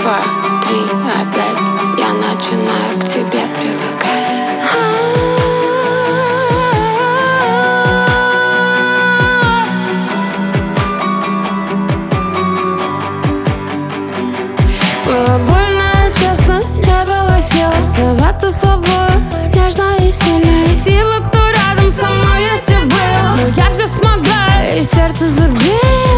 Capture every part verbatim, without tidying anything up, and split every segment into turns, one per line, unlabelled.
два, три, опять я начинаю к тебе привыкать.
Было больно, честно, не было сил оставаться собой, нежно и сильно. Спасибо, кто рядом со мной есть и был, но я все смогла, и сердце забилось.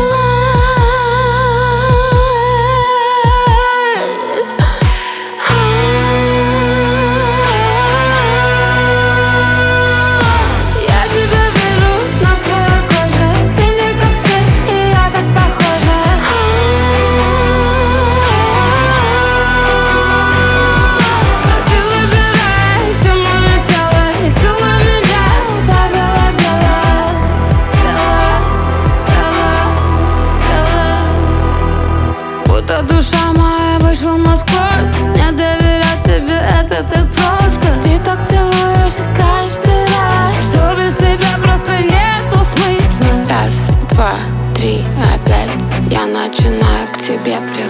Я тебя вижу на своей коже, ты не как все, и я так похожа. Ты забирай все мое тело и целуй меня до бело-бело, бело-бело. Будто душа моя вышла насквозь, не доверять тебе это так просто. Ты так целуешься каждый раз, что без тебя просто нету смысла.
Раз, два, три, опять я начинаю к тебе привыкать.